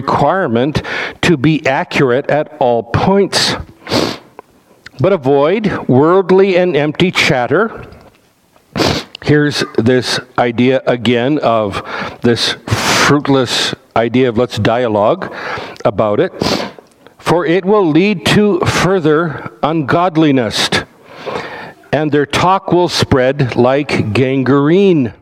requirement to be accurate at all points. But avoid worldly and empty chatter. Here's this idea again of this fruitless idea of let's dialogue about it. For it will lead to further ungodliness, and their talk will spread like gangrene.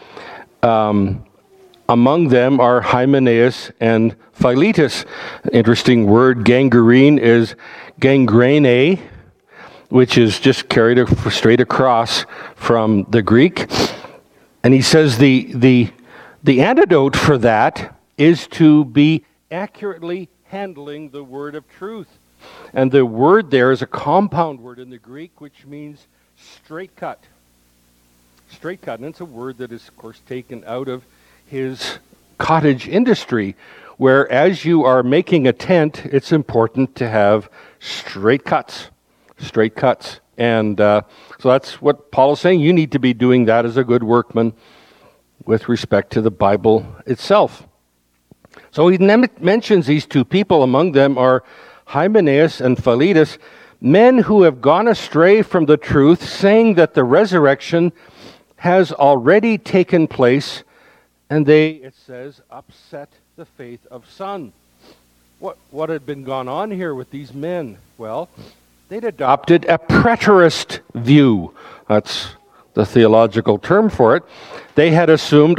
Among them are Hymenaeus and Philetus. Interesting word, gangrene, is gangrene, which is just carried straight across from the Greek. And he says the antidote for that is to be accurately handling the word of truth. And the word there is a compound word in the Greek, which means straight cut. Straight cut, and it's a word that is, of course, taken out of his cottage industry, where as you are making a tent, it's important to have straight cuts. Straight cuts. And so that's what Paul is saying. You need to be doing that as a good workman with respect to the Bible itself. So he mentions these two people. Among them are Hymenaeus and Philetus, men who have gone astray from the truth, saying that the resurrection has already taken place, and they, it says, upset the faith of some. What had been gone on here with these men? Well, they'd adopted a preterist view. That's the theological term for it. They had assumed,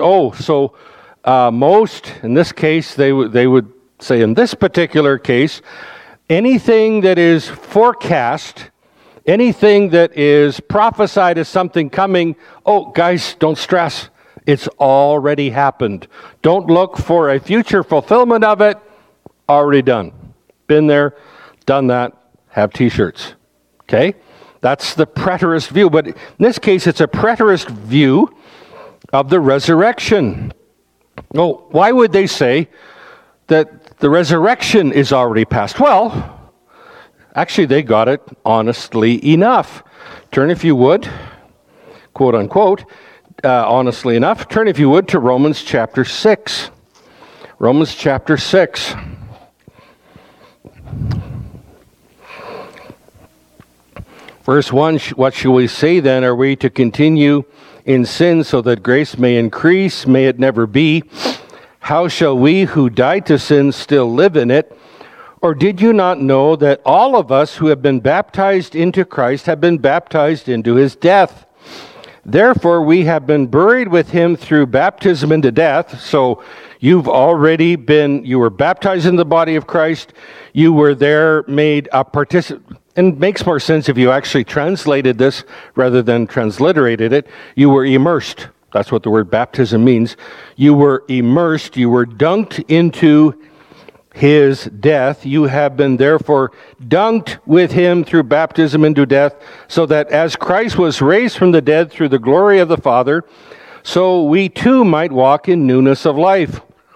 most, in this case, they would say in this particular case, anything that is forecast, anything that is prophesied as something coming, guys, don't stress. It's already happened. Don't look for a future fulfillment of it. Already done. Been there, done that, have t-shirts. Okay? That's the preterist view. But in this case, it's a preterist view of the resurrection. Well, why would they say that the resurrection is already past? Well, actually, they got it honestly enough. Turn, if you would, quote unquote, honestly enough, turn, if you would, to Romans chapter 6. Romans chapter 6. Verse 1, what shall we say then? Are we to continue in sin so that grace may increase? May it never be. How shall we who died to sin still live in it? Or did you not know that all of us who have been baptized into Christ have been baptized into his death? Therefore, we have been buried with him through baptism into death. So you were baptized in the body of Christ. You were there made a participant. And it makes more sense if you actually translated this rather than transliterated it. You were immersed. That's what the word baptism means. You were immersed. You were dunked into his death. You have been therefore dunked with him through baptism into death, so that as Christ was raised from the dead through the glory of the Father, so we too might walk in newness of life.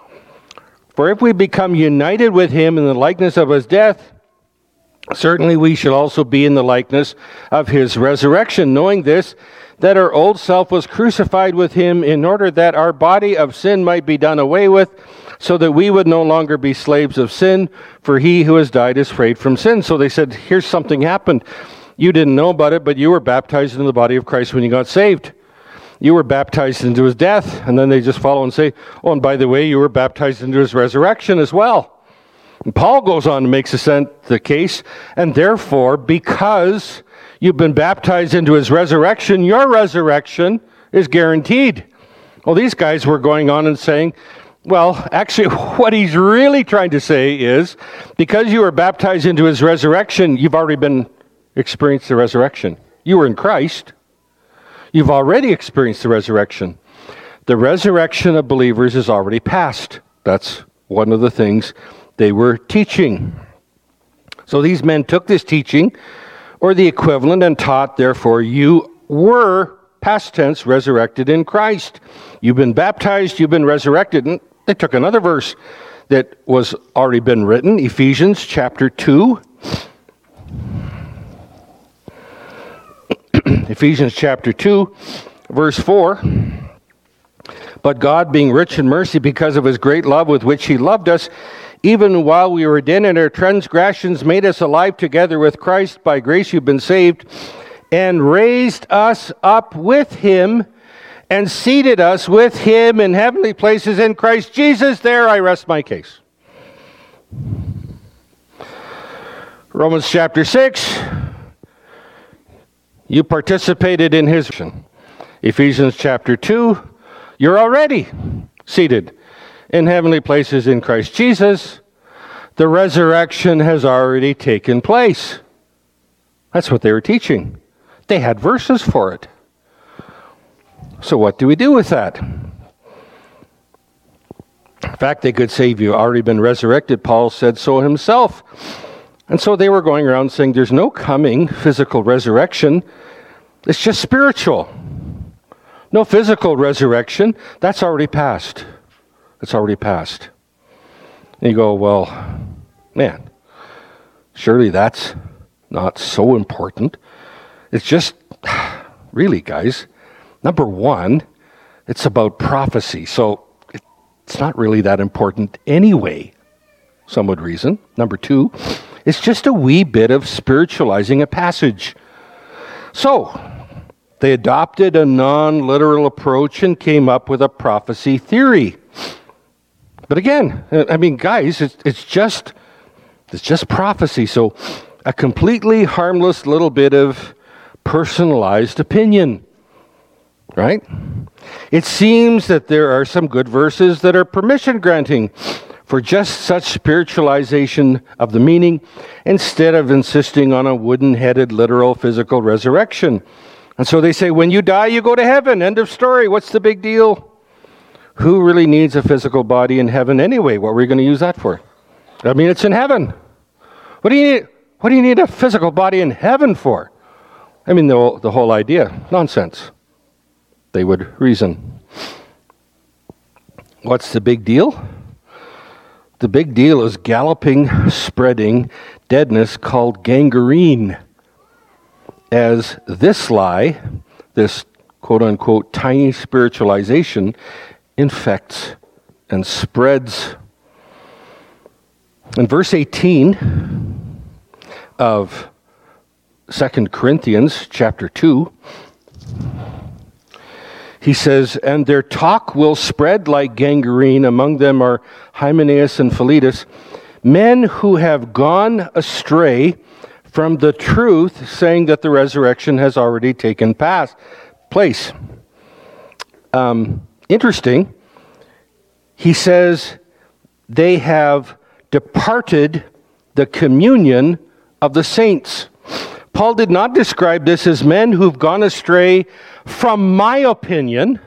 For if we become united with him in the likeness of his death, certainly we shall also be in the likeness of his resurrection, knowing this, that our old self was crucified with him in order that our body of sin might be done away with, so that we would no longer be slaves of sin, for he who has died is freed from sin. So they said, here's something happened. You didn't know about it, but you were baptized into the body of Christ when you got saved. You were baptized into his death. And then they just follow and say, and by the way, you were baptized into his resurrection as well. And Paul goes on and makes the case, and therefore, because you've been baptized into his resurrection, your resurrection is guaranteed. Well, these guys were going on and saying, well, actually, what he's really trying to say is, because you were baptized into his resurrection, you've already experienced the resurrection. You were in Christ. You've already experienced the resurrection. The resurrection of believers is already past. That's one of the things they were teaching. So these men took this teaching, or the equivalent, and taught, therefore, you were, past tense, resurrected in Christ. You've been baptized, you've been resurrected. And they took another verse that was already been written, Ephesians chapter 2. Ephesians chapter 2, verse 4. But God, being rich in mercy because of his great love with which he loved us, even while we were dead in our transgressions, made us alive together with Christ. By grace you've been saved, and raised us up with him, and seated us with him in heavenly places in Christ Jesus. There I rest my case. Romans chapter 6, you participated in his vision. Ephesians chapter 2, you're already seated in heavenly places in Christ Jesus. The resurrection has already taken place. That's what they were teaching. They had verses for it. So what do we do with that? In fact, they could say, you've already been resurrected. Paul said so himself. And so they were going around saying there's no coming physical resurrection. It's just spiritual. No physical resurrection. That's already passed. It's already passed. And you go, well, man, surely that's not so important. It's just, really, guys, number one, it's about prophecy. So it's not really that important anyway, some would reason. Number two, it's just a wee bit of spiritualizing a passage. So they adopted a non-literal approach and came up with a prophecy theory. But again, I mean, guys, it's just prophecy. So a completely harmless little bit of personalized opinion, right? It seems that there are some good verses that are permission granting for just such spiritualization of the meaning instead of insisting on a wooden-headed literal physical resurrection. And so they say, when you die, you go to heaven. End of story. What's the big deal? Who really needs a physical body in heaven anyway? What are we going to use that for? I mean, it's in heaven. What do you need a physical body in heaven for? I mean, the whole idea, nonsense. They would reason. What's the big deal? The big deal is galloping, spreading deadness called gangrene. As this lie, this quote-unquote tiny spiritualization, infects and spreads. In verse 18 of 2 Corinthians chapter 2, he says, and their talk will spread like gangrene. Among them are Hymenaeus and Philetus, men who have gone astray from the truth, saying that the resurrection has already taken place. Interesting. He says they have departed the communion of the saints. Paul did not describe this as men who've gone astray from my opinion,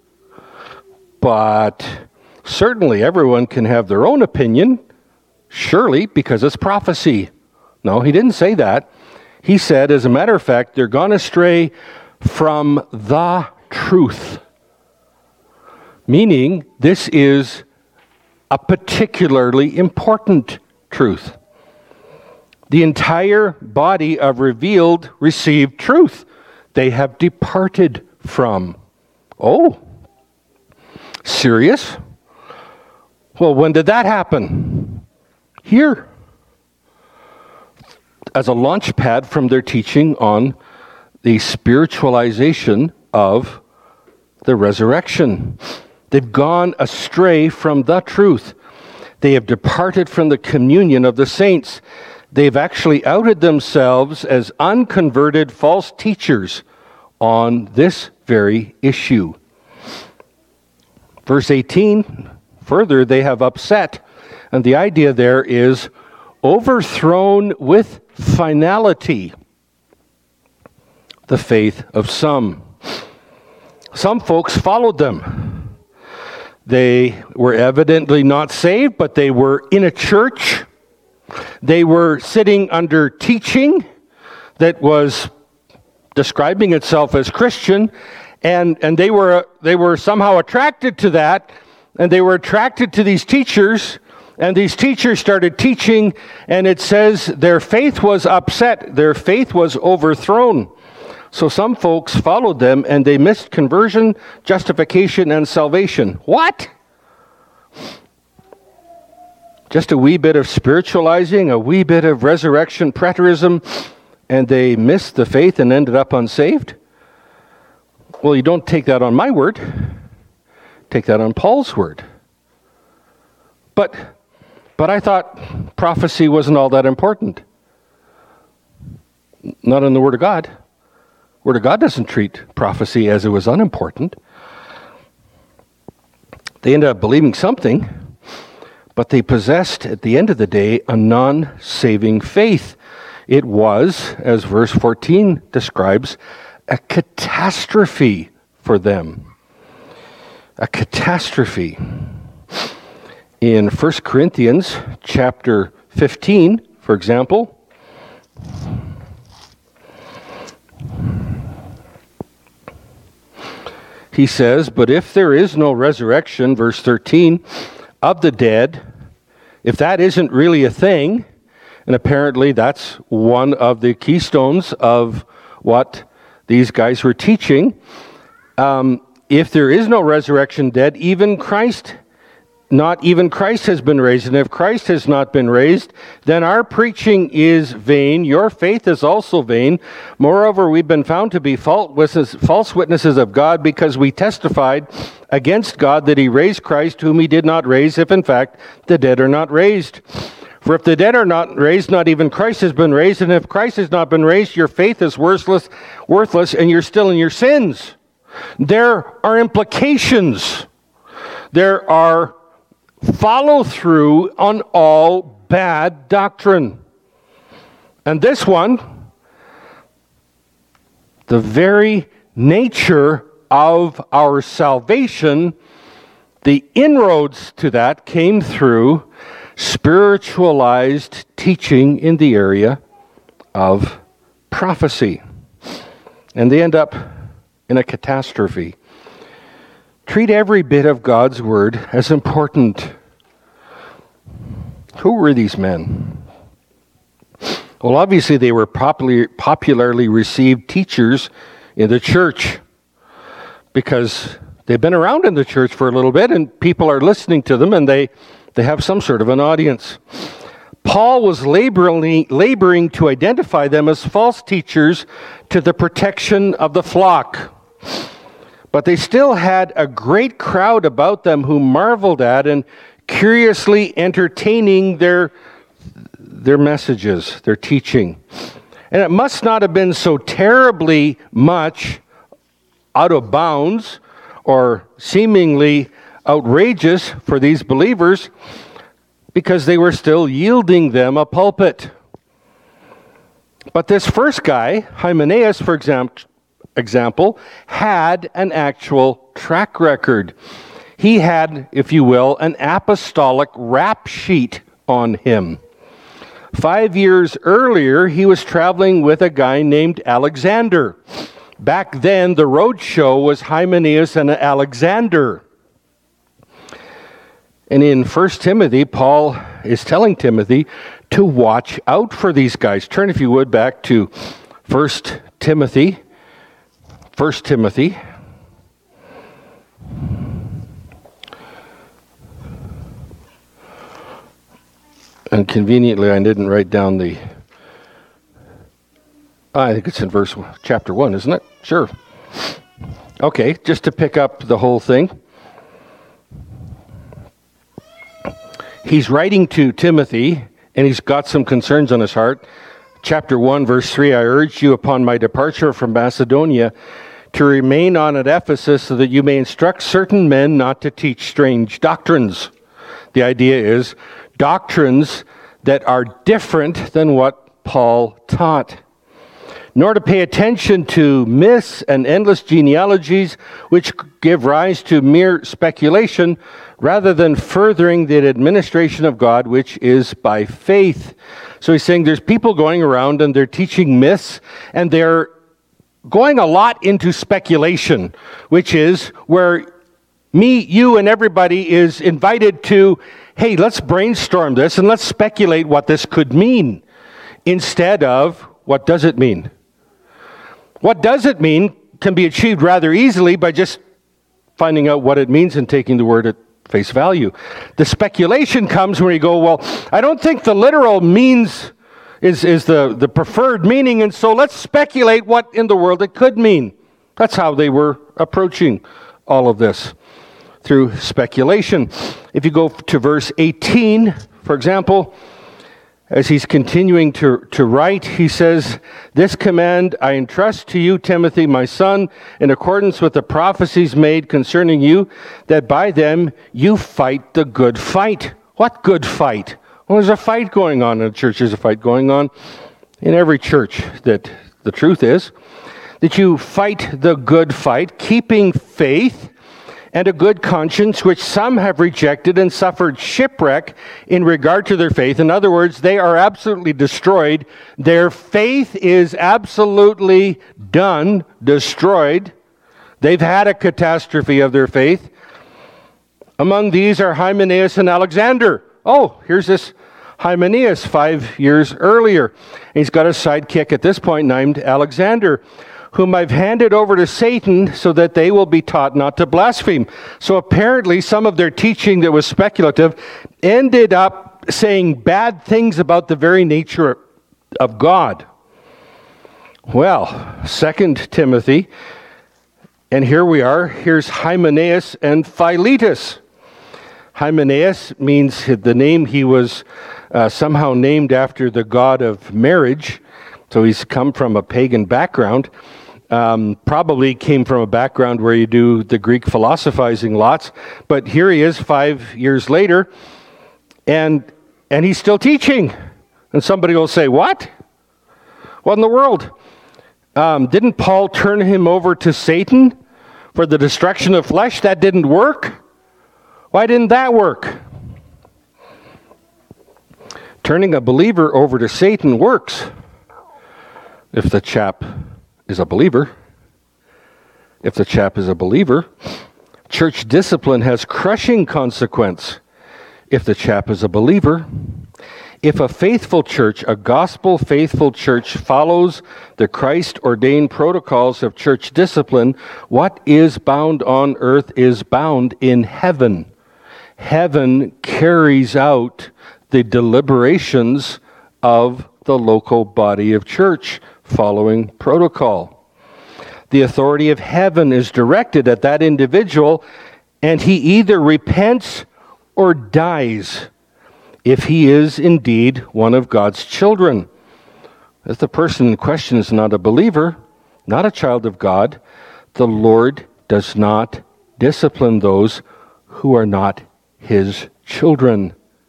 but certainly everyone can have their own opinion, surely, because it's prophecy. No, he didn't say that. He said, as a matter of fact, they're gone astray from the truth. Meaning, this is a particularly important truth. The entire body of revealed received truth. They have departed from. Oh, serious? Well, when did that happen? Here. As a launch pad from their teaching on the spiritualization of the resurrection. They've gone astray from the truth. They have departed from the communion of the saints. They've actually outed themselves as unconverted false teachers on this very issue. Verse 18, further, they have upset, and the idea there is overthrown with finality the faith of some. Some folks followed them. They were evidently not saved, but they were in a church. They were sitting under teaching that was describing itself as Christian, and they were somehow attracted to that, and they were attracted to these teachers, and these teachers started teaching, and it says their faith was upset, their faith was overthrown. So some folks followed them, and they missed conversion, justification, and salvation. What? just a wee bit of spiritualizing, a wee bit of resurrection preterism, and they missed the faith and ended up unsaved? Well, you don't take that on my word. Take that on Paul's word. But I thought prophecy wasn't all that important. Not in the Word of God. Word of God doesn't treat prophecy as it was unimportant. They ended up believing something, but they possessed, at the end of the day, a non-saving faith. It was, as verse 14 describes, a catastrophe for them. A catastrophe. In 1 Corinthians chapter 15, for example, he says, "But if there is no resurrection," verse 13, "of the dead," if that isn't really a thing, and apparently that's one of the keystones of what these guys were teaching, if there is no resurrection dead, not even Christ has been raised. And if Christ has not been raised, then our preaching is vain. Your faith is also vain. Moreover, we've been found to be false witnesses of God, because we testified against God that he raised Christ, whom he did not raise, if in fact the dead are not raised. For if the dead are not raised, not even Christ has been raised. And if Christ has not been raised, your faith is worthless, and you're still in your sins. There are implications. There are follow-through on all bad doctrine. And this one, the very nature of our salvation, the inroads to that came through spiritualized teaching in the area of prophecy. And they end up in a catastrophe. Treat every bit of God's word as important. Who were these men? Well, obviously they were popularly received teachers in the church, because they've been around in the church for a little bit and people are listening to them, and they have some sort of an audience. Paul was laboring to identify them as false teachers to the protection of the flock. But they still had a great crowd about them who marveled at and curiously entertaining their messages, their teaching. And it must not have been so terribly much out of bounds or seemingly outrageous for these believers, because they were still yielding them a pulpit. But this first guy, Hymenaeus, for example, had an actual track record. He had, if you will, an apostolic rap sheet on him. 5 years earlier, he was traveling with a guy named Alexander. Back then, the road show was Hymenaeus and Alexander. And in 1 Timothy, Paul is telling Timothy to watch out for these guys. Turn, if you would, back to 1 Timothy. 1 Timothy. And conveniently, I didn't write down I think it's in chapter 1, isn't it? Sure. Okay, just to pick up the whole thing. He's writing to Timothy, and he's got some concerns on his heart. Chapter 1, verse 3, "I urge you upon my departure from Macedonia to remain on at Ephesus, so that you may instruct certain men not to teach strange doctrines." The idea is doctrines that are different than what Paul taught. "Nor to pay attention to myths and endless genealogies, which give rise to mere speculation, rather than furthering the administration of God, which is by faith." So he's saying there's people going around and they're teaching myths, and they're going a lot into speculation, which is where me, you, and everybody is invited to, hey, let's brainstorm this and let's speculate what this could mean, instead of, what does it mean? What does it mean can be achieved rather easily by just finding out what it means and taking the word at face value. The speculation comes when you go, well, I don't think the literal means is the preferred meaning, and so let's speculate what in the world it could mean. That's how they were approaching all of this, through speculation. If you go to verse 18, for example, as he's continuing to write, he says, "This command I entrust to you, Timothy, my son, in accordance with the prophecies made concerning you, that by them you fight the good fight." What good fight? Well, there's a fight going on in the church. There's a fight going on in every church. That the truth is that you fight the good fight, keeping faith and a good conscience, which some have rejected and suffered shipwreck in regard to their faith. In other words, they are absolutely destroyed. Their faith is absolutely done, destroyed. They've had a catastrophe of their faith. Among these are Hymenaeus and Alexander. Oh, here's this Hymenaeus 5 years earlier. He's got a sidekick at this point named Alexander, whom I've handed over to Satan so that they will be taught not to blaspheme. So apparently some of their teaching that was speculative ended up saying bad things about the very nature of God. Well, 2 Timothy, and here we are. Here's Hymenaeus and Philetus. Hymenaeus means the name, he was somehow named after the god of marriage. So he's come from a pagan background. Probably came from a background where you do the Greek philosophizing lots. But here he is 5 years later, and he's still teaching. And somebody will say, what? What in the world? Didn't Paul turn him over to Satan for the destruction of flesh? That didn't work. Why didn't that work? Turning a believer over to Satan works if the chap is a believer. If the chap is a believer, church discipline has crushing consequence if the chap is a believer. If a faithful church, a gospel-faithful church, follows the Christ-ordained protocols of church discipline, what is bound on earth is bound in heaven. Heaven carries out the deliberations of the local body of church following protocol. The authority of heaven is directed at that individual, and he either repents or dies if he is indeed one of God's children. If the person in question is not a believer, not a child of God, the Lord does not discipline those who are not his children.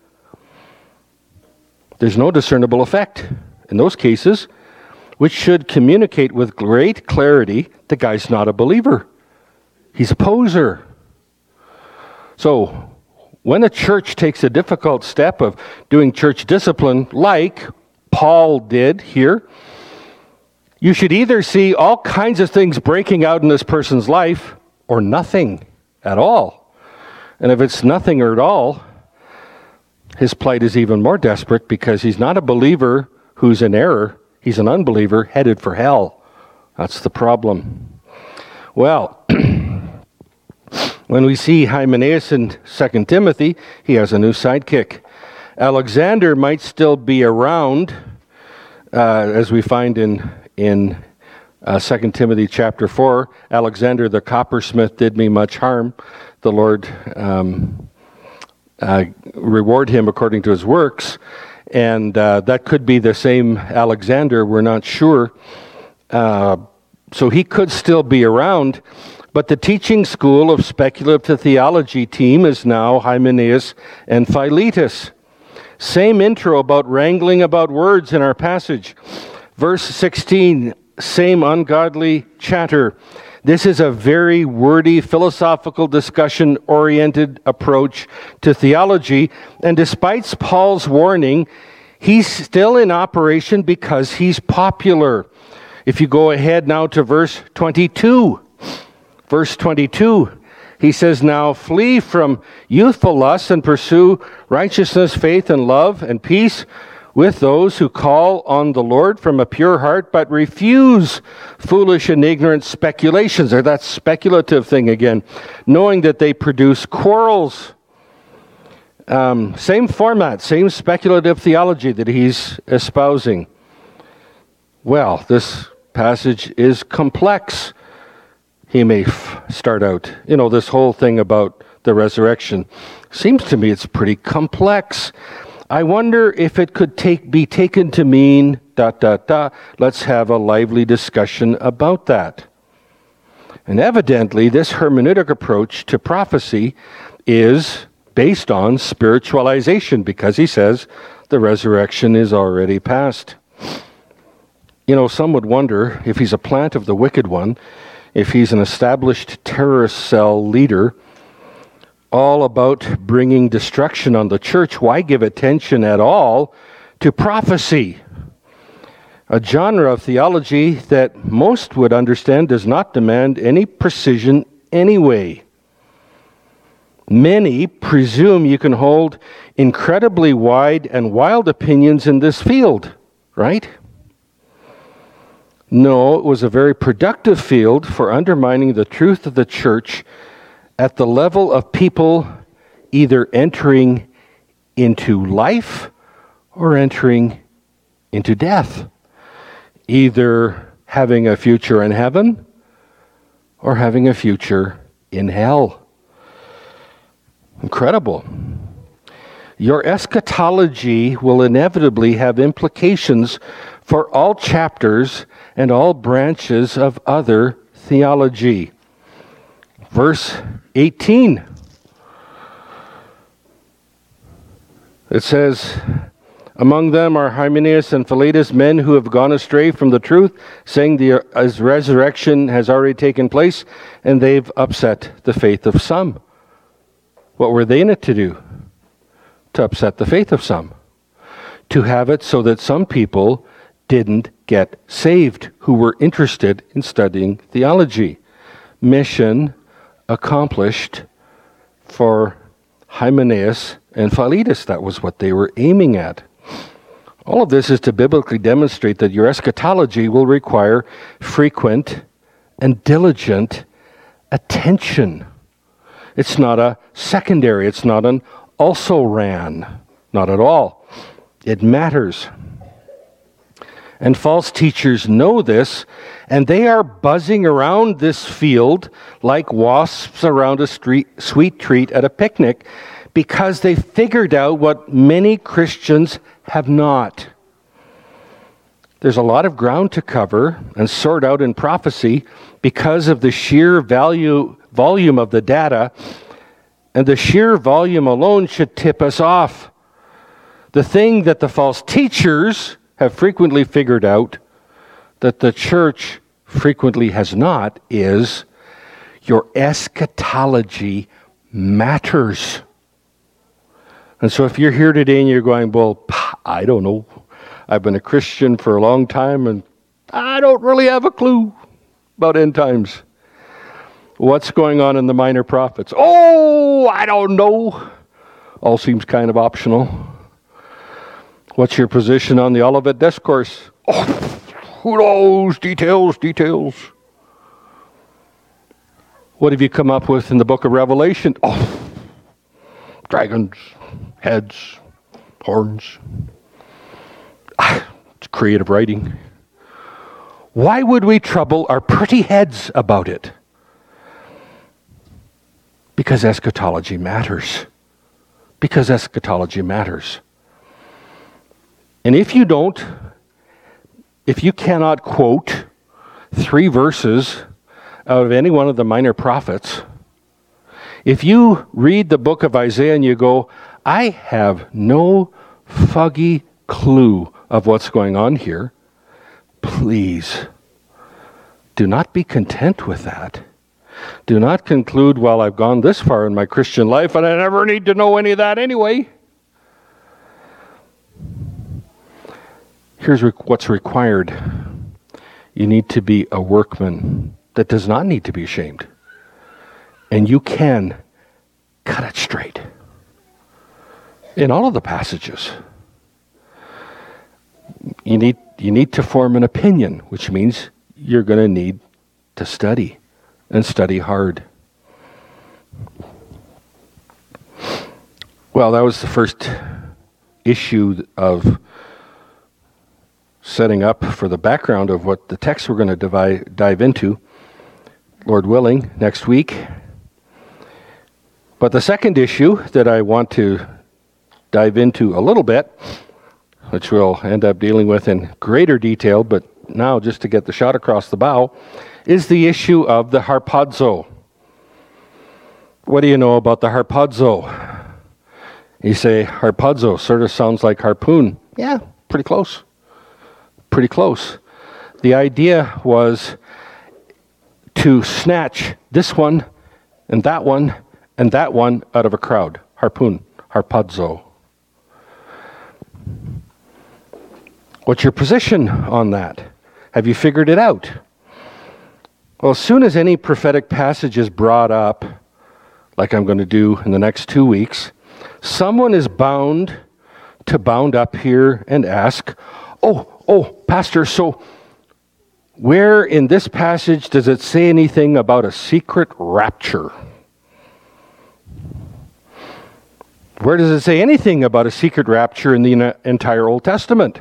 There's no discernible effect in those cases, which should communicate with great clarity the guy's not a believer. He's a poser. So, when a church takes a difficult step of doing church discipline, like Paul did here, you should either see all kinds of things breaking out in this person's life, or nothing at all. And if it's nothing or at all, his plight is even more desperate, because he's not a believer who's in error. He's an unbeliever headed for hell. That's the problem. Well, when we see Hymenaeus in 2 Timothy, he has a new sidekick. Alexander might still be around, as we find in 2 Timothy chapter 4. Alexander the coppersmith did me much harm. The Lord reward him according to his works. And that could be the same Alexander, we're not sure. So he could still be around. But the teaching school of speculative theology team is now Hymenaeus and Philetus. Same intro about wrangling about words in our passage. Verse 16, same ungodly chatter. This is a very wordy, philosophical, discussion-oriented approach to theology. And despite Paul's warning, he's still in operation because he's popular. If you go ahead now to verse 22. Verse 22, he says, "Now flee from youthful lusts and pursue righteousness, faith, and love, and peace with those who call on the Lord from a pure heart, but refuse foolish and ignorant speculations," or that speculative thing again, "knowing that they produce quarrels." Same format, same speculative theology that he's espousing. Well, this passage is complex. He may start out, this whole thing about the resurrection. Seems to me it's pretty complex. I wonder if it could be taken to mean ... Let's have a lively discussion about that. And evidently, this hermeneutic approach to prophecy is based on spiritualization, because he says the resurrection is already past. Some would wonder if he's a plant of the wicked one, if he's an established terrorist cell leader, all about bringing destruction on the church, why give attention at all to prophecy? A genre of theology that most would understand does not demand any precision anyway. Many presume you can hold incredibly wide and wild opinions in this field, right? No, it was a very productive field for undermining the truth of the church at the level of people either entering into life or entering into death. Either having a future in heaven or having a future in hell. Incredible. Your eschatology will inevitably have implications for all chapters and all branches of other theology. Verse 18. It says, among them are Hymenaeus and Philetus, men who have gone astray from the truth, saying the resurrection has already taken place, and they've upset the faith of some. What were they in it to do? To upset the faith of some. To have it so that some people didn't get saved who were interested in studying theology. Mission accomplished for Hymenaeus and Philetus. That was what they were aiming at. All of this is to biblically demonstrate that your eschatology will require frequent and diligent attention. It's not a secondary, it's not an also-ran. Not at all. It matters. And false teachers know this, and they are buzzing around this field like wasps around a sweet treat at a picnic, because they figured out what many Christians have not. There's a lot of ground to cover and sort out in prophecy because of the sheer volume of the data, and the sheer volume alone should tip us off. The thing that the false teachers have frequently figured out that the church frequently has not is your eschatology matters. And so if you're here today and you're going, well, I don't know. I've been a Christian for a long time and I don't really have a clue about end times. What's going on in the minor prophets? Oh, I don't know. All seems kind of optional. What's your position on the Olivet Discourse? Oh, who knows? Details. What have you come up with in the book of Revelation? Oh, dragons, heads, horns. It's creative writing. Why would we trouble our pretty heads about it? Because eschatology matters. Because eschatology matters. And if you cannot quote 3 verses out of any one of the minor prophets, if you read the book of Isaiah and you go, I have no fuggy clue of what's going on here, please do not be content with that. Do not conclude, well, I've gone this far in my Christian life and I never need to know any of that anyway. Here's what's required. You need to be a workman that does not need to be ashamed. And you can cut it straight. In all of the passages. You need to form an opinion, which means you're going to need to study, and study hard. Well, that was the first issue of setting up for the background of what the text we're going to dive into, Lord willing, next week. But the second issue that I want to dive into a little bit, which we'll end up dealing with in greater detail, but now just to get the shot across the bow, is the issue of the harpazo. What do you know about the harpazo? You say, harpazo sort of sounds like harpoon. Yeah, pretty close. Pretty close. The idea was to snatch this one and that one and that one out of a crowd. Harpoon, harpazo. What's your position on that? Have you figured it out? Well, as soon as any prophetic passage is brought up, like I'm going to do in the next 2 weeks, someone is bound up here and ask, oh, Pastor, so where in this passage does it say anything about a secret rapture? Where does it say anything about a secret rapture in the entire Old Testament?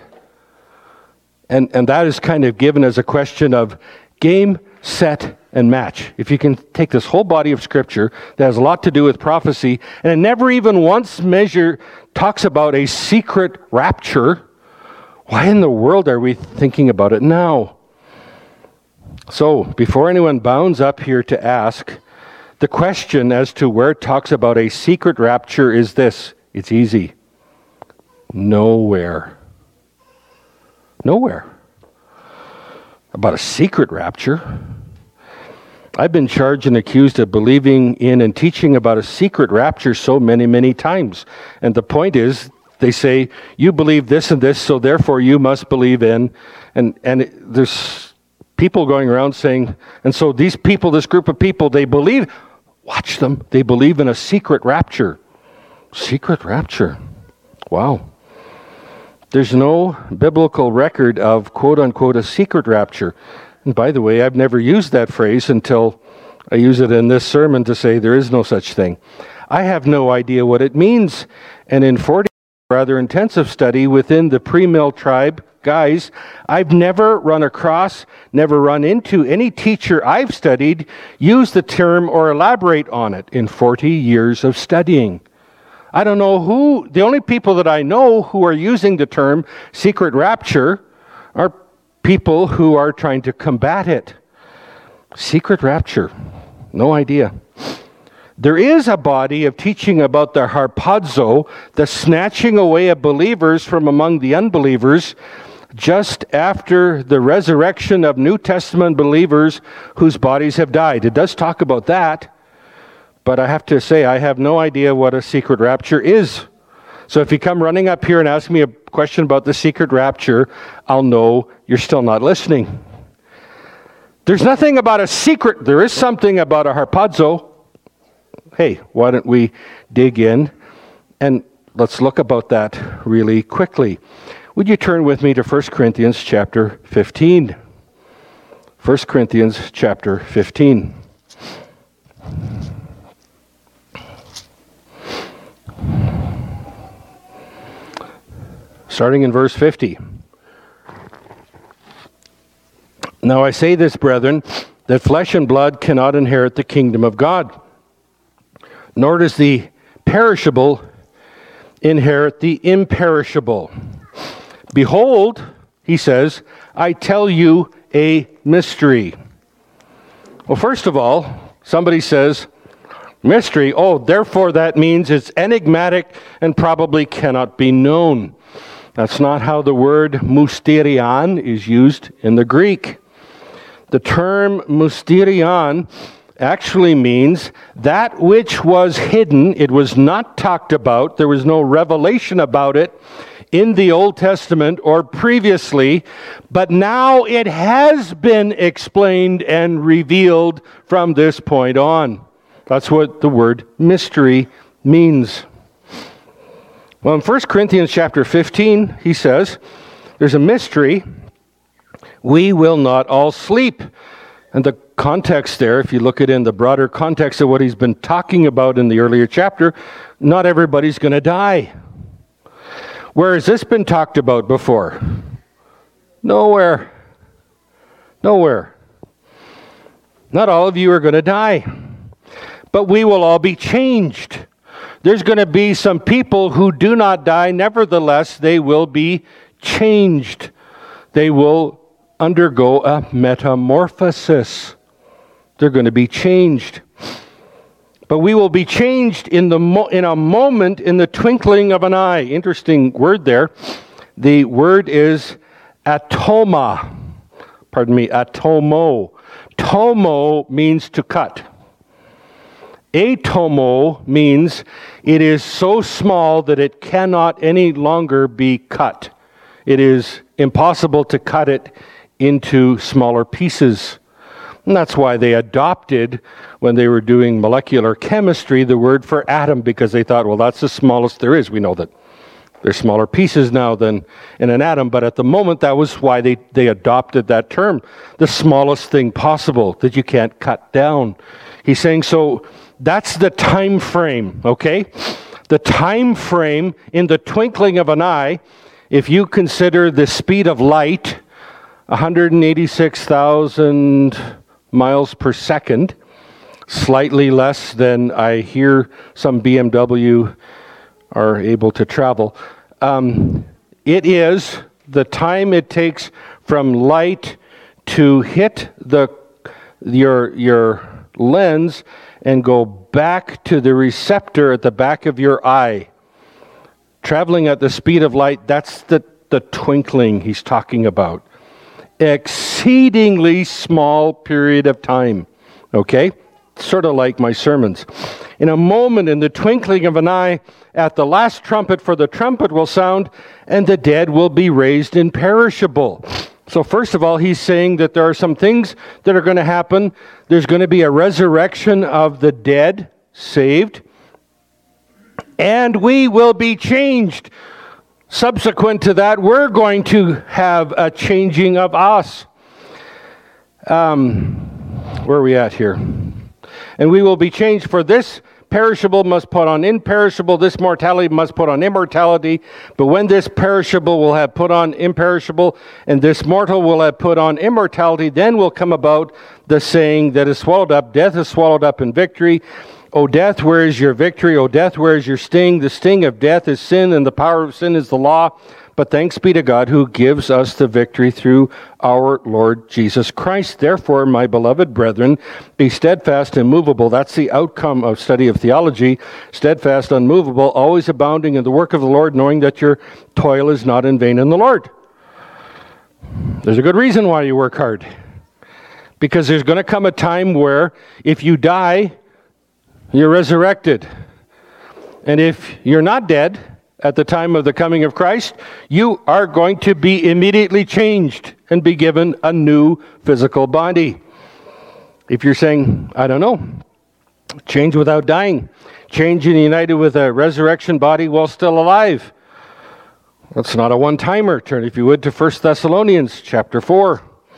And that is kind of given as a question of game, set, and match. If you can take this whole body of Scripture that has a lot to do with prophecy, and it never even once talks about a secret rapture, why in the world are we thinking about it now? So, before anyone bounds up here to ask, the question as to where it talks about a secret rapture is this. It's easy. Nowhere. Nowhere. About a secret rapture. I've been charged and accused of believing in and teaching about a secret rapture so many, many times. And the point is, they say, you believe this and this, so therefore you must believe in. And there's people going around saying, and so these people, this group of people, they believe, watch them, they believe in a secret rapture. Secret rapture. Wow. There's no biblical record of, quote unquote, a secret rapture. And by the way, I've never used that phrase until I use it in this sermon to say there is no such thing. I have no idea what it means. And in 40 rather intensive study within the pre-mill tribe, guys, I've never run into any teacher I've studied use the term or elaborate on it in 40 years of studying. I don't know the only people that I know who are using the term secret rapture are people who are trying to combat it. Secret rapture. No idea. There is a body of teaching about the harpazo, the snatching away of believers from among the unbelievers, just after the resurrection of New Testament believers whose bodies have died. It does talk about that, but I have to say I have no idea what a secret rapture is. So if you come running up here and ask me a question about the secret rapture, I'll know you're still not listening. There's nothing about a secret. There is something about a harpazo. Hey, why don't we dig in and let's look about that really quickly. Would you turn with me to 1 Corinthians chapter 15? 1 Corinthians chapter 15. Starting in verse 50. Now I say this, brethren, that flesh and blood cannot inherit the kingdom of God, nor does the perishable inherit the imperishable. Behold, he says, I tell you a mystery. Well, first of all, somebody says, mystery, therefore that means it's enigmatic and probably cannot be known. That's not how the word mysterion is used in the Greek. The term mysterion actually means that which was hidden. It was not talked about. There was no revelation about it in the Old Testament or previously, but now it has been explained and revealed from this point on. That's what the word mystery means. Well, in 1 Corinthians chapter 15, he says, there's a mystery. We will not all sleep. And the context there, if you look at it in the broader context of what he's been talking about in the earlier chapter, not everybody's going to die. Where has this been talked about before? Nowhere. Nowhere. Not all of you are going to die, but we will all be changed. There's going to be some people who do not die. Nevertheless, they will be changed. They will undergo a metamorphosis. They're going to be changed. But we will be changed in a moment, in the twinkling of an eye. Interesting word there. The word is atoma. Pardon me, atomo. Tomo means to cut. Atomo means it is so small that it cannot any longer be cut. It is impossible to cut it into smaller pieces. And that's why they adopted, when they were doing molecular chemistry, the word for atom, because they thought, well, that's the smallest there is. We know that there's smaller pieces now than in an atom, but at the moment, that was why they adopted that term, the smallest thing possible that you can't cut down. He's saying, so that's the time frame, okay? The time frame in the twinkling of an eye, if you consider the speed of light, 186,000 miles per second, slightly less than I hear some BMW are able to travel. It is the time it takes from light to hit your lens and go back to the receptor at the back of your eye. Traveling at the speed of light, that's the twinkling he's talking about. Exceedingly small period of time, okay? Sort of like my sermons. In a moment, in the twinkling of an eye, at the last trumpet, for the trumpet will sound, and the dead will be raised imperishable. So first of all, he's saying that there are some things that are going to happen. There's going to be a resurrection of the dead, saved, and we will be changed. Subsequent to that, we're going to have a changing of us. Where are we at here? And we will be changed, for this perishable must put on imperishable, this mortality must put on immortality. But when this perishable will have put on imperishable, and this mortal will have put on immortality, then will come about the saying that is swallowed up, death is swallowed up in victory. O death, where is your victory? O death, where is your sting? The sting of death is sin, and the power of sin is the law. But thanks be to God who gives us the victory through our Lord Jesus Christ. Therefore, my beloved brethren, be steadfast, immovable. That's the outcome of study of theology. Steadfast, unmovable, always abounding in the work of the Lord, knowing that your toil is not in vain in the Lord. There's a good reason why you work hard. Because there's going to come a time where if you die, you're resurrected. And if you're not dead at the time of the coming of Christ, you are going to be immediately changed and be given a new physical body. If you're saying, I don't know, change without dying, change and united with a resurrection body while still alive. That's not a one-timer. Turn, if you would, to 1 Thessalonians chapter 4.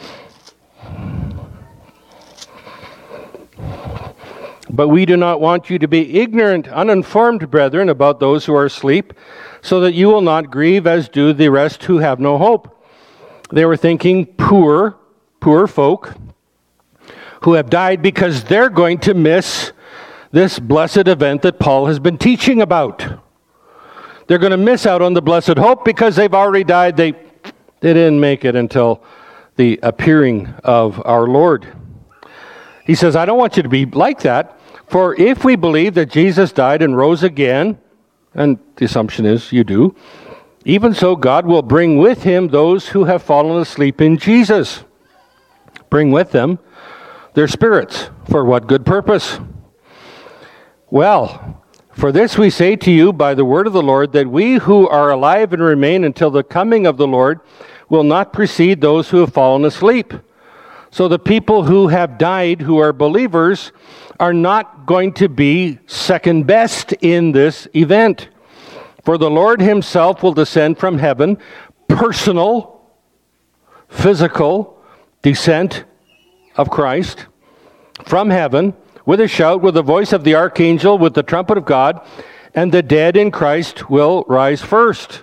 But we do not want you to be ignorant, uninformed, brethren, about those who are asleep, so that you will not grieve as do the rest who have no hope. They were thinking poor folk who have died because they're going to miss this blessed event that Paul has been teaching about. They're going to miss out on the blessed hope because they've already died. They didn't make it until the appearing of our Lord. He says, I don't want you to be like that. For if we believe that Jesus died and rose again, and the assumption is you do, even so God will bring with him those who have fallen asleep in Jesus. Bring with them their spirits. For what good purpose? Well, for this we say to you by the word of the Lord, that we who are alive and remain until the coming of the Lord will not precede those who have fallen asleep. So the people who have died, who are believers, are not going to be second best in this event. For the Lord himself will descend from heaven, personal, physical descent of Christ, from heaven with a shout, with the voice of the archangel, with the trumpet of God, and the dead in Christ will rise first.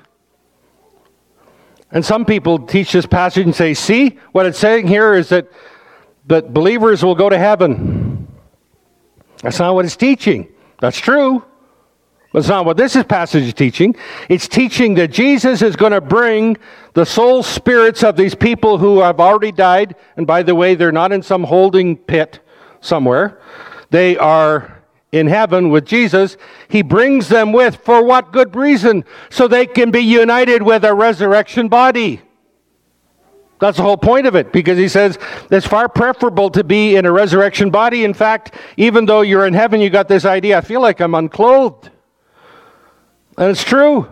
And some people teach this passage and say, see, what it's saying here is that believers will go to heaven. That's not what it's teaching. That's true. But it's not what this passage is teaching. It's teaching that Jesus is going to bring the soul spirits of these people who have already died. And by the way, they're not in some holding pit somewhere. They are in heaven with Jesus. He brings them with, for what good reason? So they can be united with a resurrection body. That's the whole point of it, because he says it's far preferable to be in a resurrection body. In fact, even though you're in heaven, you got this idea, I feel like I'm unclothed. And it's true.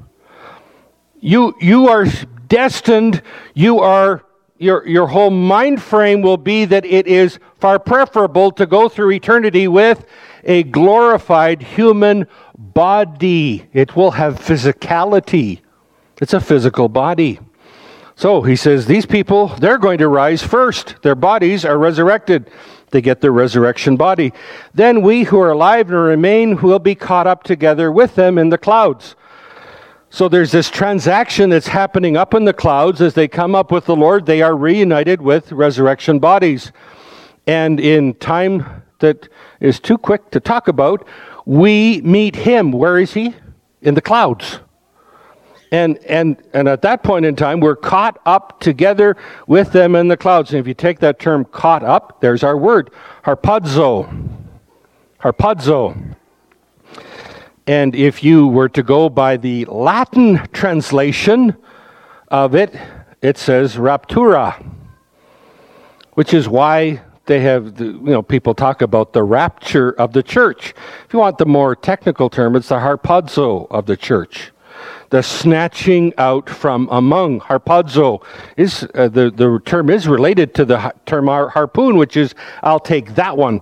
You are destined, your whole mind frame will be that it is far preferable to go through eternity with a glorified human body. It will have physicality. It's a physical body. So he says these people, they're going to rise first. Their bodies are resurrected. They get their resurrection body. Then we who are alive and remain will be caught up together with them in the clouds. So there's this transaction that's happening up in the clouds. As they come up with the Lord, they are reunited with resurrection bodies. And in time that is too quick to talk about, we meet him. Where is he? In the clouds. And at that point in time, we're caught up together with them in the clouds. And if you take that term caught up, there's our word, harpazo. Harpazo. And if you were to go by the Latin translation of it, it says raptura, which is why they have, people talk about the rapture of the church. If you want the more technical term, it's the harpazo of the church. The snatching out from among. Harpazo is the term is related to the term harpoon, which is I'll take that one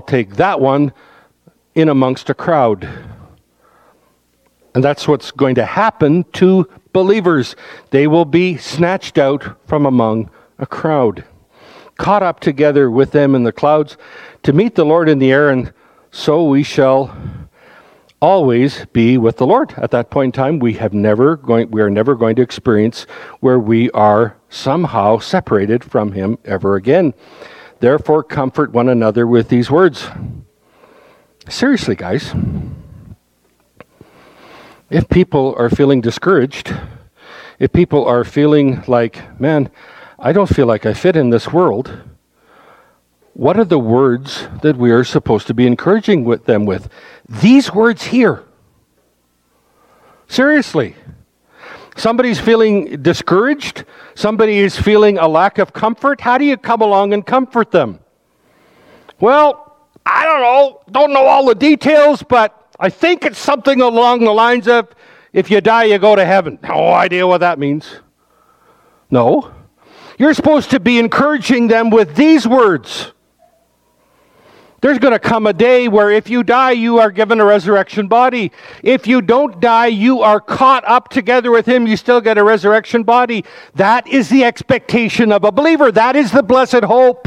in amongst a crowd. And that's what's going to happen to believers. They will be snatched out from among a crowd, caught up together with them in the clouds to meet the Lord in the air, and so we shall always be with the Lord. At that point in time, we are never going to experience where we are somehow separated from him ever again. Therefore, comfort one another with these words. Seriously, guys. If people are feeling discouraged, if people are feeling like, man, I don't feel like I fit in this world, what are the words that we are supposed to be encouraging them with? These words here. Seriously. Somebody's feeling discouraged. Somebody is feeling a lack of comfort. How do you come along and comfort them? Well, I don't know all the details, but I think it's something along the lines of, if you die, you go to heaven. No idea what that means. No. You're supposed to be encouraging them with these words. There's going to come a day where if you die, you are given a resurrection body. If you don't die, you are caught up together with him. You still get a resurrection body. That is the expectation of a believer. That is the blessed hope.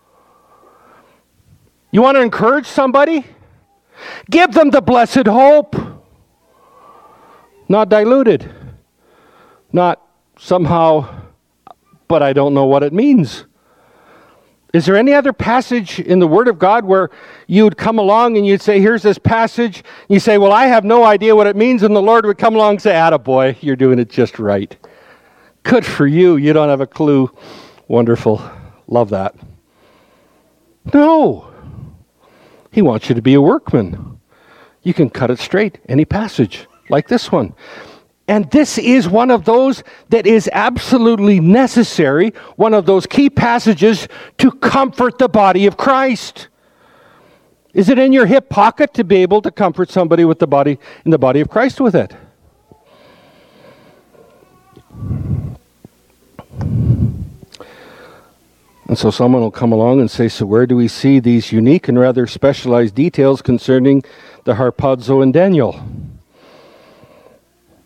You want to encourage somebody? Give them the blessed hope. Not diluted. Not somehow, but I don't know what it means. Is there any other passage in the Word of God where you would come along and you'd say, here's this passage, and you say, well, I have no idea what it means, and the Lord would come along and say, attaboy, you're doing it just right. Good for you, you don't have a clue. Wonderful. Love that. No. He wants you to be a workman. You can cut it straight, any passage, like this one. And this is one of those that is absolutely necessary, one of those key passages to comfort the body of Christ. Is it in your hip pocket to be able to comfort somebody with the body of Christ with it? And so someone will come along and say, so where do we see these unique and rather specialized details concerning the harpazo in Daniel?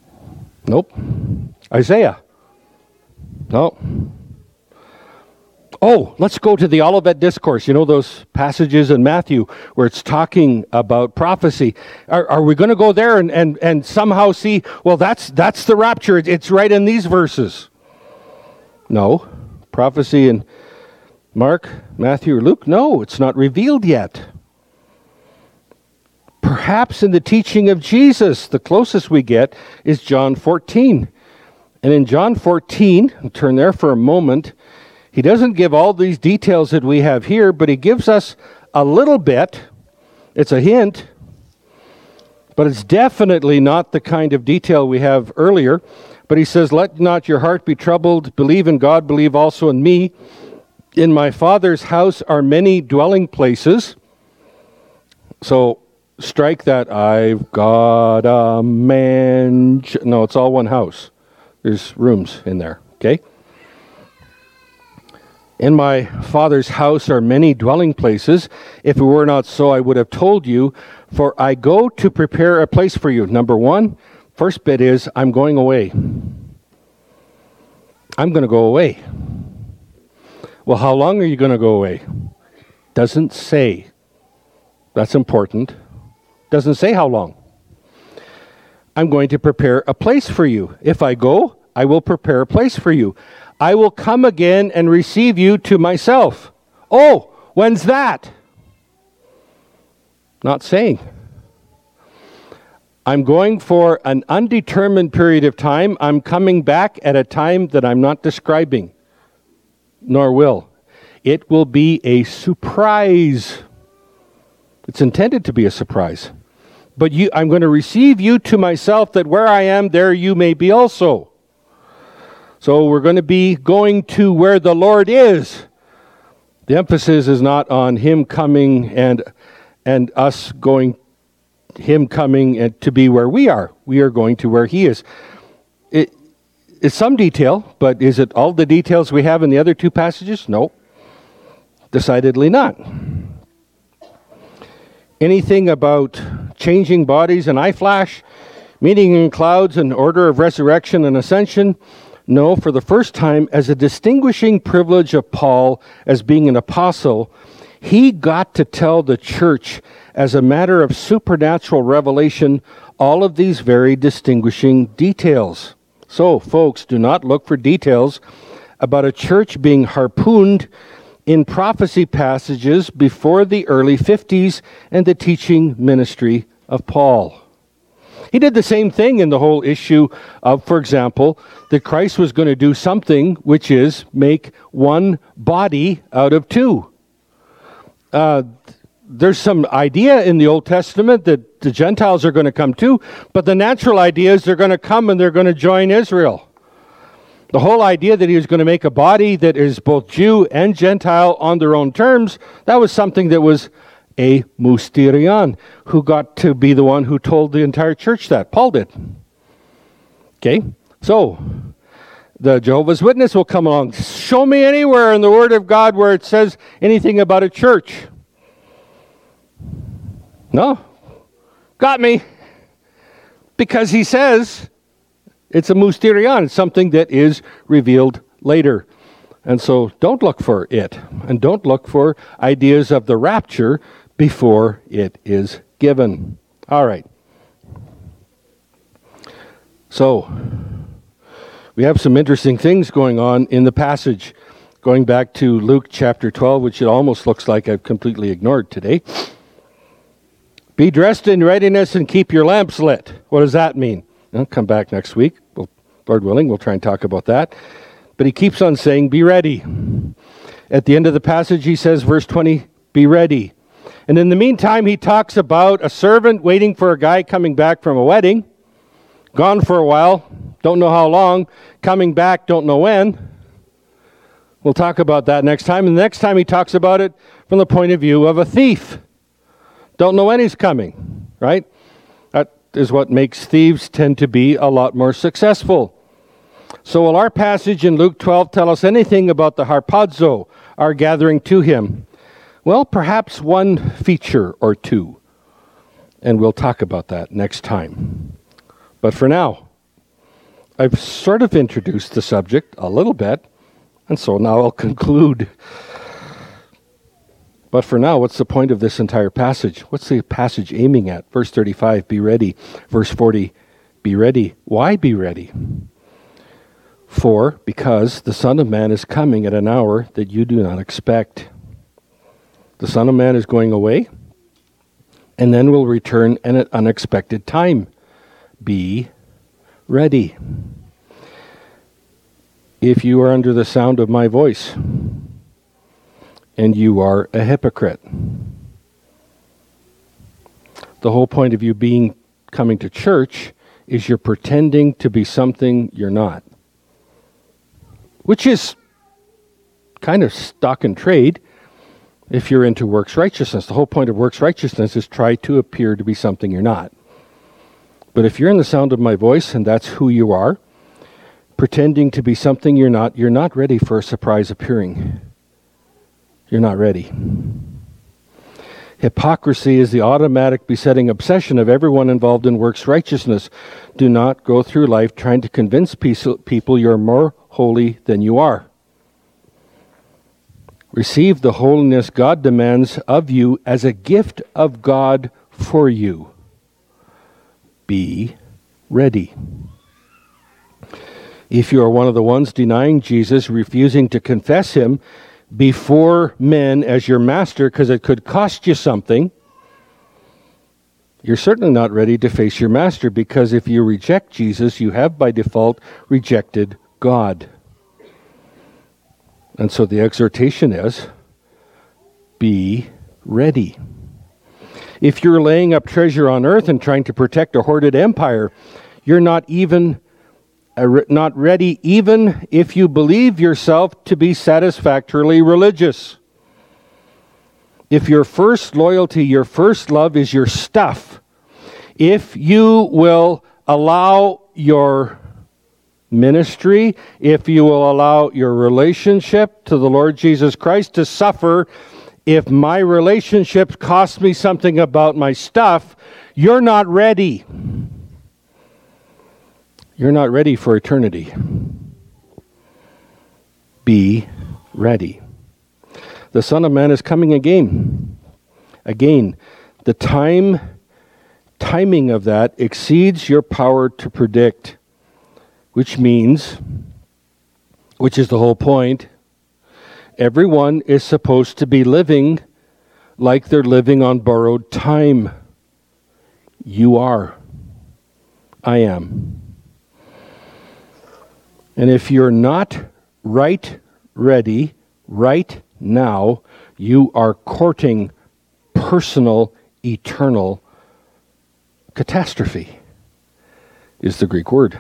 Nope. Isaiah? No. Oh, let's go to the Olivet Discourse. You know those passages in Matthew where it's talking about prophecy. Are we going to go there and somehow see, well, that's the rapture. It's right in these verses. No. Prophecy in Mark, Matthew, or Luke? No, it's not revealed yet. Perhaps in the teaching of Jesus, the closest we get is John 14. And in John 14, I'll turn there for a moment, he doesn't give all these details that we have here, but he gives us a little bit. It's a hint, but it's definitely not the kind of detail we have earlier. But he says, let not your heart be troubled. Believe in God, believe also in me. In my Father's house are many dwelling places. So strike that, I've got a mansion. No, it's all one house. There's rooms in there, okay? In my Father's house are many dwelling places. If it were not so, I would have told you, for I go to prepare a place for you. Number one, first bit is, I'm going away. I'm going to go away. Well, how long are you going to go away? Doesn't say. That's important. Doesn't say how long. I'm going to prepare a place for you. If I go, I will prepare a place for you. I will come again and receive you to myself. Oh, when's that? Not saying. I'm going for an undetermined period of time. I'm coming back at a time that I'm not describing, nor will. It will be a surprise. It's intended to be a surprise. But I'm going to receive you to myself, that where I am, there you may be also. So we're going to be going to where the Lord is. The emphasis is not on him coming and us going, him coming and to be where we are. We are going to where he is. It's some detail, but is it all the details we have in the other two passages? No. Decidedly not. Anything about changing bodies and eye flash, meeting in clouds, and order of resurrection and ascension? No, for the first time, as a distinguishing privilege of Paul as being an apostle, he got to tell the church, as a matter of supernatural revelation, all of these very distinguishing details. So, folks, do not look for details about a church being harpooned in prophecy passages before the early 50s and the teaching ministry of Paul. He did the same thing in the whole issue of, for example, that Christ was going to do something, which is make one body out of two. There's some idea in the Old Testament that the Gentiles are going to come too, but the natural idea is they're going to come and they're going to join Israel. The whole idea that he was going to make a body that is both Jew and Gentile on their own terms, that was something that was a mysterion, who got to be the one who told the entire church that. Paul did. Okay, so the Jehovah's Witness will come along. Show me anywhere in the Word of God where it says anything about a church. No. Got me. Because he says it's a mysterion. It's something that is revealed later. And so don't look for it. And don't look for ideas of the rapture before it is given. All right. So, we have some interesting things going on in the passage. Going back to Luke chapter 12, which it almost looks like I've completely ignored today. Be dressed in readiness and keep your lamps lit. What does that mean? I'll come back next week. Well, Lord willing, we'll try and talk about that. But he keeps on saying, be ready. At the end of the passage, he says, verse 20, be ready. And in the meantime, he talks about a servant waiting for a guy coming back from a wedding, gone for a while, don't know how long, coming back, don't know when. We'll talk about that next time. And the next time he talks about it from the point of view of a thief. Don't know when he's coming, right? That is what makes thieves tend to be a lot more successful. So will our passage in Luke 12 tell us anything about the harpazo, our gathering to him? Well, perhaps one feature or two. And we'll talk about that next time. But for now, I've sort of introduced the subject a little bit, And so now I'll conclude. But for now, what's the point of this entire passage? What's the passage aiming at? Verse 35, be ready. Verse 40, be ready. Why be ready? Because the Son of Man is coming at an hour that you do not expect. The Son of Man is going away, and then will return at an unexpected time. Be ready. If you are under the sound of my voice, and you are a hypocrite. The whole point of you coming to church is you're pretending to be something you're not. Which is kind of stock and trade if you're into works righteousness. The whole point of works righteousness is try to appear to be something you're not. But if you're in the sound of my voice and that's who you are, pretending to be something you're not ready for a surprise appearing. You're not ready. Hypocrisy is the automatic besetting obsession of everyone involved in works righteousness. Do not go through life trying to convince people you're more holy than you are. Receive the holiness God demands of you as a gift of God for you. Be ready. If you are one of the ones denying Jesus, refusing to confess him before men as your master because it could cost you something, you're certainly not ready to face your master, because if you reject Jesus, you have by default rejected God. And so the exhortation is, be ready. If you're laying up treasure on earth and trying to protect a hoarded empire, you're not ready even if you believe yourself to be satisfactorily religious. If your first loyalty, your first love is your stuff, if you will allow your ministry, if you will allow your relationship to the Lord Jesus Christ to suffer, if my relationship costs me something about my stuff, you're not ready. You're not ready for eternity. Be ready. The Son of Man is coming again. Again, the timing of that exceeds your power to predict, which is the whole point, everyone is supposed to be living like they're living on borrowed time. You are. I am. And if you're not ready right now, you are courting personal, eternal catastrophe, is the Greek word.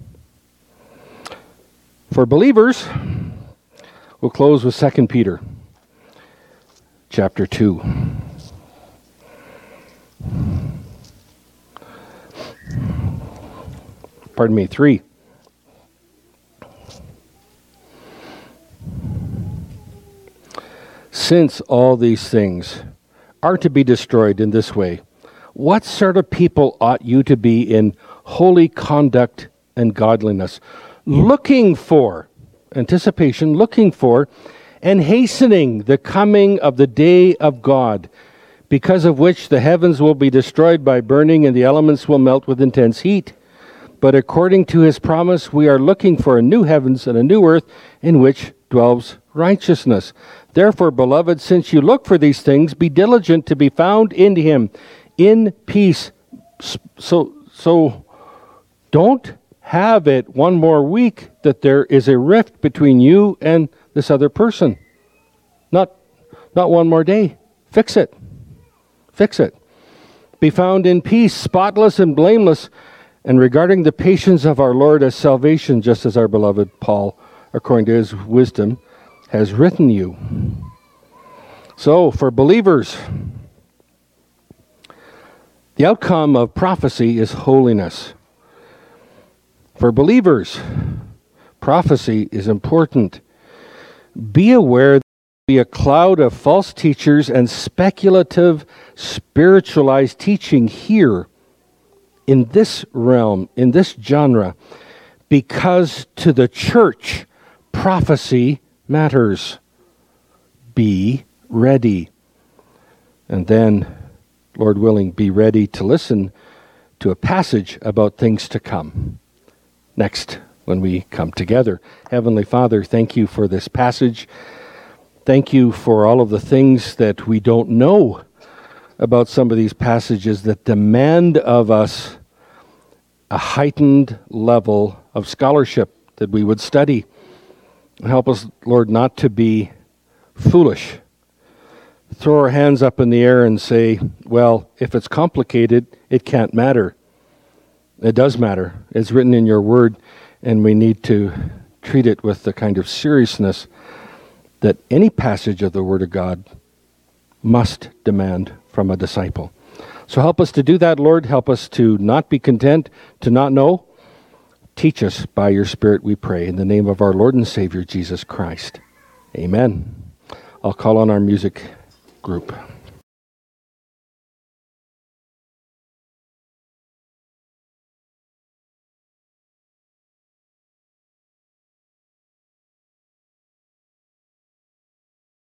For believers, we'll close with 2 Peter chapter 2. Pardon me, 3. Since all these things are to be destroyed in this way, what sort of people ought you to be in holy conduct and godliness, looking for, anticipation, looking for, and hastening the coming of the day of God, because of which the heavens will be destroyed by burning and the elements will melt with intense heat. But according to his promise, we are looking for a new heavens and a new earth in which dwells righteousness. Therefore, beloved, since you look for these things, be diligent to be found in him, in peace. So don't have it one more week that there is a rift between you and this other person. Not one more day. Fix it. Fix it. Be found in peace, spotless and blameless, and regarding the patience of our Lord as salvation, just as our beloved Paul, according to his wisdom, has written you. So, for believers, the outcome of prophecy is holiness. For believers, prophecy is important. Be aware that there will be a cloud of false teachers and speculative, spiritualized teaching here in this realm, in this genre, because to the church, prophecy matters. Be ready. And then, Lord willing, be ready to listen to a passage about things to come. Next, when we come together. Heavenly Father, thank you for this passage. Thank you for all of the things that we don't know about some of these passages that demand of us a heightened level of scholarship that we would study. Help us, Lord, not to be foolish. Throw our hands up in the air and say, well, if it's complicated, it can't matter. It does matter. It's written in your word, and we need to treat it with the kind of seriousness that any passage of the Word of God must demand from a disciple. So help us to do that, Lord. Help us to not be content, to not know. Teach us by your Spirit, we pray, in the name of our Lord and Savior, Jesus Christ. Amen. I'll call on our music group.